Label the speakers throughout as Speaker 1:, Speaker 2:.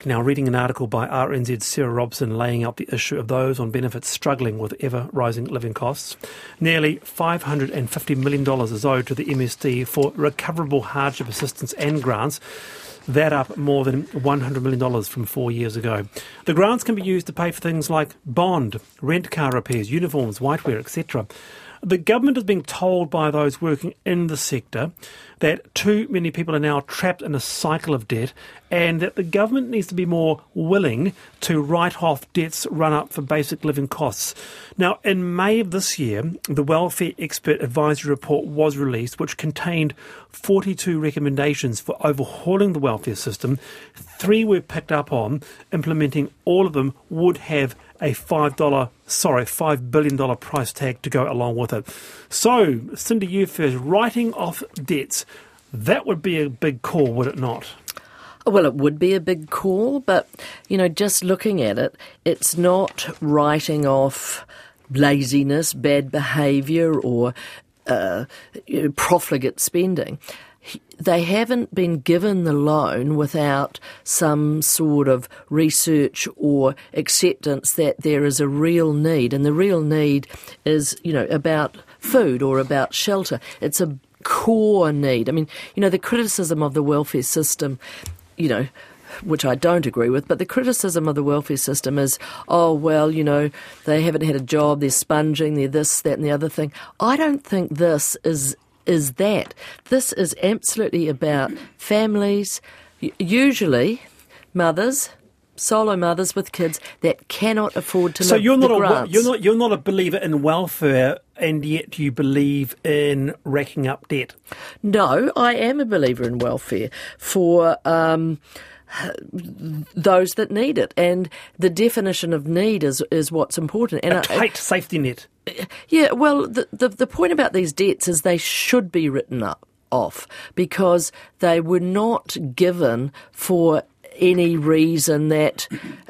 Speaker 1: Now, reading an article by RNZ's Sarah Robson laying out the issue of those on benefits struggling with ever-rising living costs. Nearly $550 million is owed to the MSD for recoverable hardship assistance and grants. That up more than $100 million from 4 years ago. The grants can be used to pay for things like bond, rent car repairs, uniforms, whiteware, etc. The government is being told by those working in the sector that too many people are now trapped in a cycle of debt and that the government needs to be more willing to write off debts run up for basic living costs. Now, in May of this year, the Welfare Expert Advisory Report was released, which contained 42 recommendations for overhauling the welfare system. 3 were picked up on. Implementing all of them would have a $5 billion price tag to go along with it. So, Cindy, you first, writing off debts, that would be a big call, would it not?
Speaker 2: Well, it would be a big call, but, just looking at it, it's not writing off laziness, bad behaviour or profligate spending. They haven't been given the loan without some sort of research or acceptance that there is a real need, and the real need is, about food or about shelter. It's a core need. I mean, the criticism of the welfare system, which I don't agree with, but the criticism of the welfare system is, they haven't had a job, they're sponging, they're this, that and the other thing. I don't think this is that. This is absolutely about families, usually mothers, solo mothers with kids that cannot afford to live the grants.
Speaker 1: You're not a believer in welfare, and yet you believe in racking up debt.
Speaker 2: No, I am a believer in welfare for those that need it, and the definition of need is what's important. And
Speaker 1: a tight safety net.
Speaker 2: Yeah, well, the point about these debts is they should be written off because they were not given for any reason that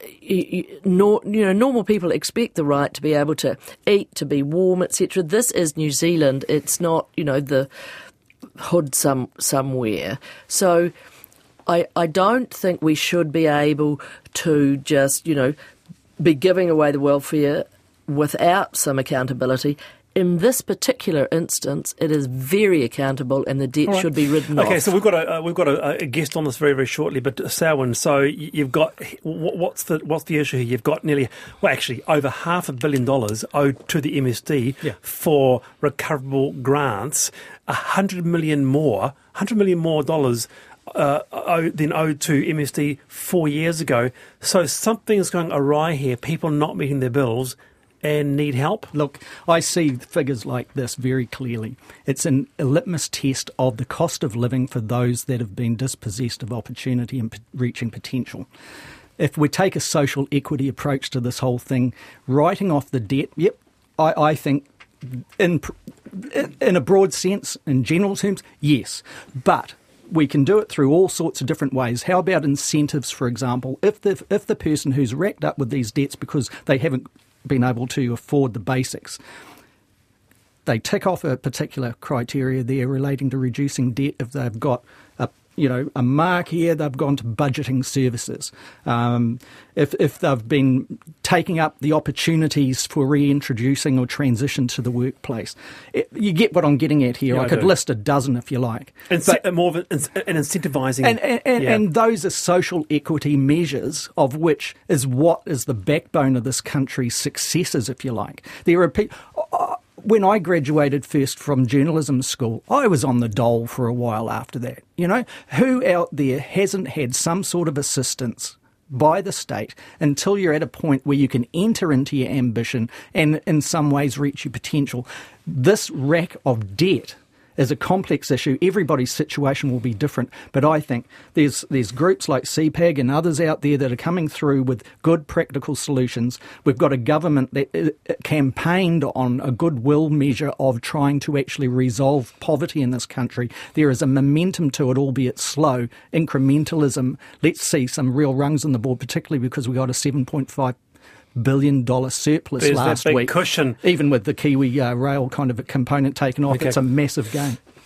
Speaker 2: normal people expect the right to be able to eat, to be warm, etc. This is New Zealand. It's not, the hood somewhere. So I don't think we should be able to just, be giving away the welfare without some accountability. In this particular instance, it is very accountable, and the debt should be written off.
Speaker 1: Okay, so we've got a guest on this very, very shortly. But Selwyn, so you've got what's the issue here? You've got nearly, over $500 million owed to the MSD for recoverable grants. $100 million more dollars than owed to MSD 4 years ago. So something's going awry here. People not meeting their bills and need help?
Speaker 3: Look, I see figures like this very clearly. It's a litmus test of the cost of living for those that have been dispossessed of opportunity and reaching potential. If we take a social equity approach to this whole thing, writing off the debt, I think in a broad sense, in general terms, yes. But we can do it through all sorts of different ways. How about incentives, for example? If the person who's racked up with these debts because they haven't been able to afford the basics, they tick off a particular criteria there relating to reducing debt. If they've got a mark here, they've gone to budgeting services. If they've been taking up the opportunities for reintroducing or transition to the workplace. You get what I'm getting at here.
Speaker 1: Yeah,
Speaker 3: I could list a dozen if you like.
Speaker 1: More of an incentivising.
Speaker 3: And those are social equity measures, of which is what is the backbone of this country's successes, if you like. There are people... When I graduated first from journalism school, I was on the dole for a while after that. Who out there hasn't had some sort of assistance by the state until you're at a point where you can enter into your ambition and in some ways reach your potential? This rack of debt is a complex issue. Everybody's situation will be different, but I think there's groups like CPAG and others out there that are coming through with good practical solutions. We've got a government that campaigned on a goodwill measure of trying to actually resolve poverty in this country. There is a momentum to it, albeit slow. Incrementalism. Let's see some real rungs on the board, particularly because we got a $7.5 billion surplus
Speaker 1: There's
Speaker 3: last
Speaker 1: that big
Speaker 3: week.
Speaker 1: Cushion.
Speaker 3: Even with the Kiwi rail kind of a component taken off, It's a massive gain.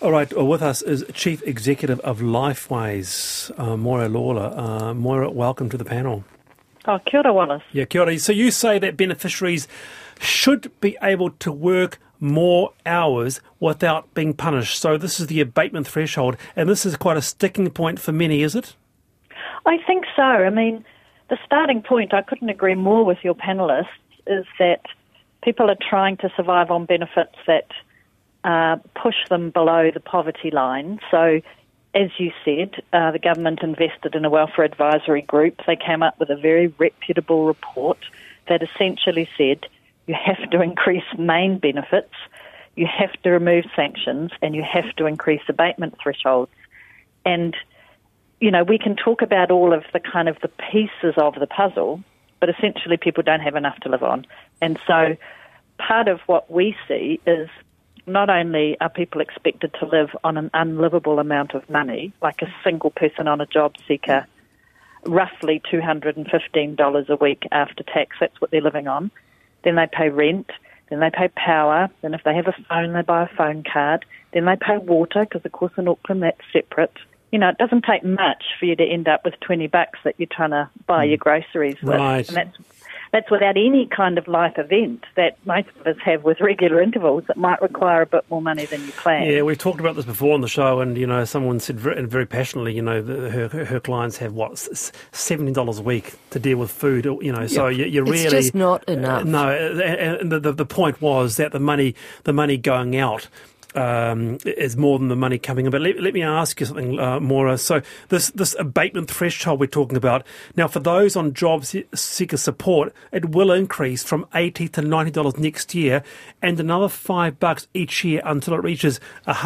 Speaker 1: All right, with us is Chief Executive of Lifeways, Moira Lawler. Moira, welcome to the panel.
Speaker 4: Oh, kia ora, Wallace.
Speaker 1: Yeah, kia ora. So you say that beneficiaries should be able to work more hours without being punished. So this is the abatement threshold, and this is quite a sticking point for many, is it?
Speaker 4: I think so. I mean, the starting point, I couldn't agree more with your panellists, is that people are trying to survive on benefits that push them below the poverty line. So, as you said, the government invested in a welfare advisory group. They came up with a very reputable report that essentially said you have to increase main benefits, you have to remove sanctions, and you have to increase abatement thresholds. And, you know, we can talk about all of the kind of the pieces of the puzzle, but essentially people don't have enough to live on. And so part of what we see is not only are people expected to live on an unlivable amount of money, like a single person on a job seeker, roughly $215 a week after tax, that's what they're living on. Then they pay rent, then they pay power, then if they have a phone, they buy a phone card, then they pay water, because of course in Auckland that's separate. You know, it doesn't take much for you to end up with $20 that you're trying to buy your groceries with.
Speaker 1: Right.
Speaker 4: And that's without any kind of life event that most of us have with regular intervals that might require a bit more money than you plan.
Speaker 1: Yeah, we've talked about this before on the show, and, you know, someone said very passionately, you know, her clients have, $70 a week to deal with food, you know, so you really...
Speaker 2: It's just not enough.
Speaker 1: No, and the point was that the money going out is more than the money coming in. But let me ask you something, Moira. So this abatement threshold we're talking about, now for those on job seeker support, it will increase from $80 to $90 next year, and another $5 each year until it reaches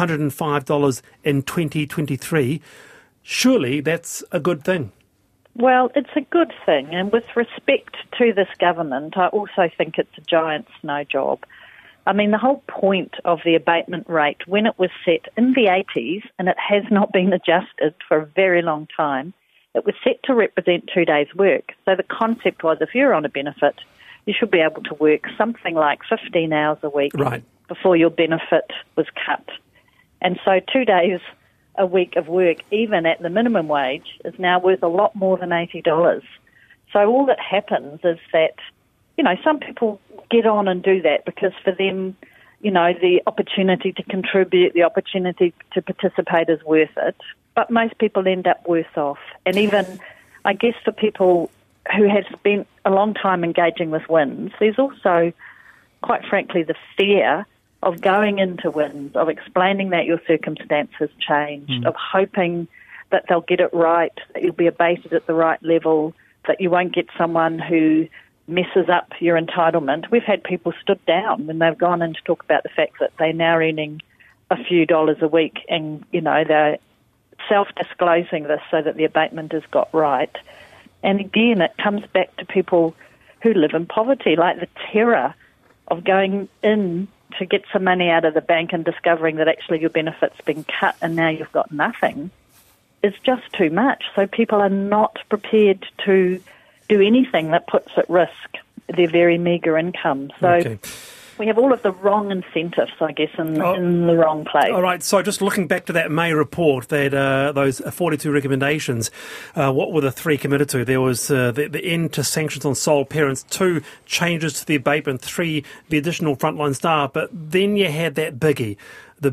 Speaker 1: $105 in 2023. Surely that's a good thing.
Speaker 4: Well, it's a good thing, and with respect to this government, I also think it's a giant snow job. I mean, the whole point of the abatement rate, when it was set in the 80s, and it has not been adjusted for a very long time, it was set to represent 2 days' work. So the concept was, if you're on a benefit, you should be able to work something like 15 hours a week before your benefit was cut. And so 2 days a week of work, even at the minimum wage, is now worth a lot more than $80. So all that happens is that, you know, some people get on and do that because for them, you know, the opportunity to contribute, the opportunity to participate is worth it. But most people end up worse off. And even, I guess, for people who have spent a long time engaging with WINZ, there's also, quite frankly, the fear of going into WINZ, of explaining that your circumstances changed, of hoping that they'll get it right, that you'll be abated at the right level, that you won't get someone who messes up your entitlement. We've had people stood down when they've gone in to talk about the fact that they're now earning a few dollars a week, and, you know, they're self-disclosing this so that the abatement is got right. And again, it comes back to people who live in poverty, like the terror of going in to get some money out of the bank and discovering that actually your benefit's been cut and now you've got nothing is just too much. So people are not prepared to do anything that puts at risk their very meagre income. So we have all of the wrong incentives, I guess, in the wrong place.
Speaker 1: All right, so just looking back to that May report, that those 42 recommendations, what were the three committed to? There was the end to sanctions on sole parents, 2 changes to the abatement, 3 the additional frontline staff, but then you had that biggie. The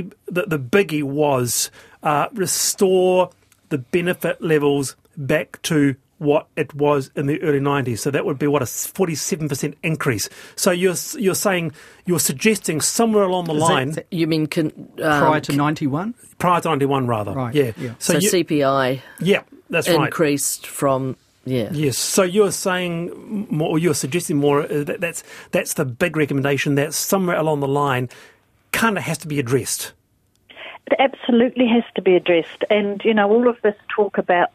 Speaker 1: biggie was restore the benefit levels back to what it was in the early 90s. So that would be, a 47% increase. So you're suggesting somewhere along the line...
Speaker 2: You mean...
Speaker 3: prior to 91?
Speaker 1: Prior to 91, rather.
Speaker 3: Right.
Speaker 1: Yeah.
Speaker 2: So CPI
Speaker 1: yeah, that's
Speaker 2: increased from... Yeah.
Speaker 1: Yes. So you're saying more, or you're suggesting more, that's the big recommendation, that somewhere along the line kind of has to be addressed.
Speaker 4: It absolutely has to be addressed. And, you know, all of this talk about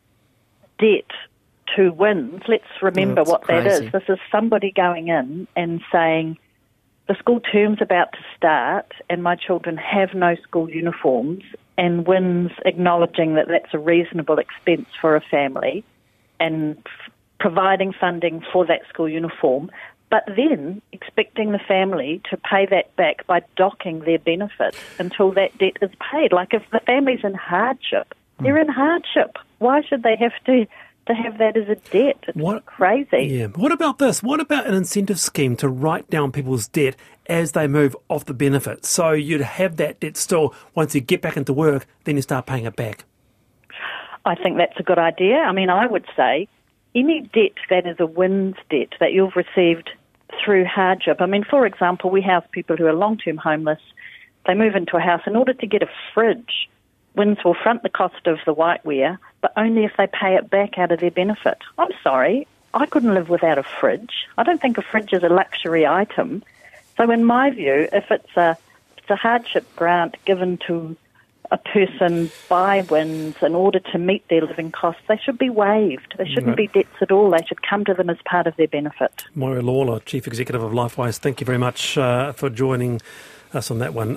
Speaker 4: debt to WINZ, let's remember what
Speaker 2: crazy.
Speaker 4: That is. This is somebody going in and saying, the school term's about to start and my children have no school uniforms, and WINZ acknowledging that that's a reasonable expense for a family and providing funding for that school uniform, but then expecting the family to pay that back by docking their benefits until that debt is paid. Like, if the family's in hardship, they're in hardship. Why should they have to have that as a debt? It's crazy.
Speaker 1: Yeah. What about this? What about an incentive scheme to write down people's debt as they move off the benefit? So you'd have that debt still. Once you get back into work, then you start paying it back.
Speaker 4: I think that's a good idea. I mean, I would say any debt that is a WINS debt that you've received through hardship. I mean, for example, we house people who are long-term homeless. They move into a house. In order to get a fridge, WINS will front the cost of the whiteware, but only if they pay it back out of their benefit. I'm sorry, I couldn't live without a fridge. I don't think a fridge is a luxury item. So in my view, if it's a hardship grant given to a person by WINS in order to meet their living costs, they should be waived. They shouldn't be debts at all. They should come to them as part of their benefit.
Speaker 1: Moira Lawler, Chief Executive of LifeWise, thank you very much for joining us on that one.